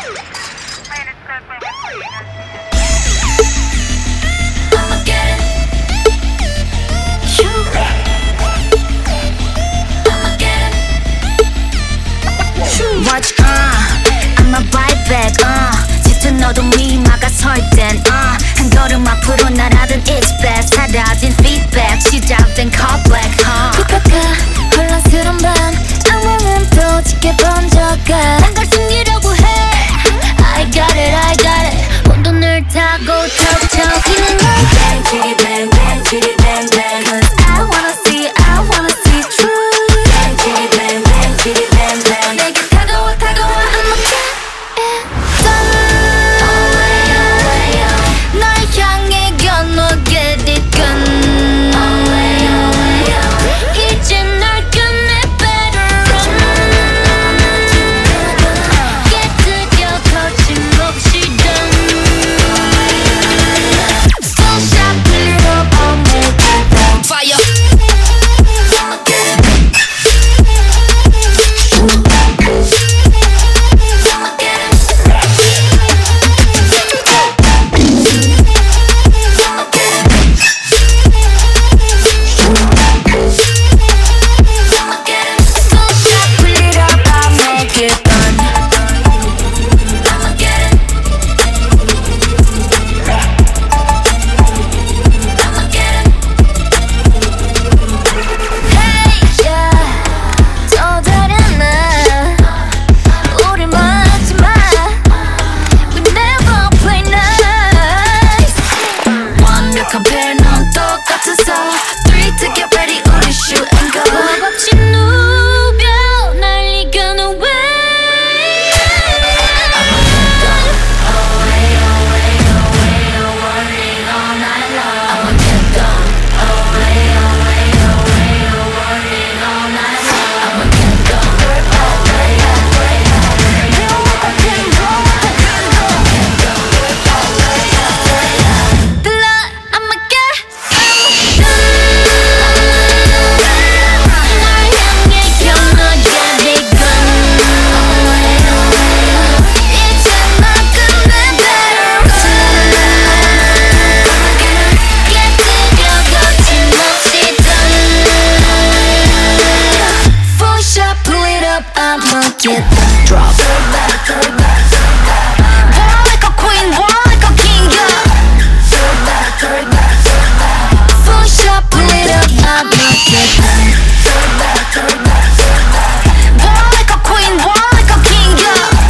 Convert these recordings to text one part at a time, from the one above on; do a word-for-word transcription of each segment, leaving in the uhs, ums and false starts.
Watch, uh, I'ma buy back, uh 짙은 어둠이 막아설 땐, uh 한 걸음 앞으로 날아든 it's best 사라진 feedback 시작된 callback, uh kupakka 혼란스런 밤 악몽은 또 짙게 번져가 뭔가 숨기려고 해 I got it, I got it 혼돈을 타고 척척 뛰는 걸 bang, chitty bang, bang, chitty bang, bang Cause I wanna see, I wanna see truth bang, chitty bang, bang, chitty bang, bang 내게 다가와, 다가와, I'ma get it done 널 향해 건너 get it done 이제 널 끝내 better run 깨뜨려 거침없이 done Full shot, pull it up, I'll make it done Fire compare 넌 똑같아서 Three to get ready 우리 shoot and go 허벅지 누벼 날 이겨는 way I'ma get done away away away worrying all night long I'ma get done away away away worrying all night long I'ma get done away away away do what I can do what I can do get done away away the love I'ma get Get the drop. War like a queen, war like a king, yeah. Full shot, pull it up, I'ma get that. War like a queen, war like a king,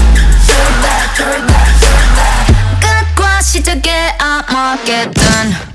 yeah. 끝과 시작에 I'ma get done.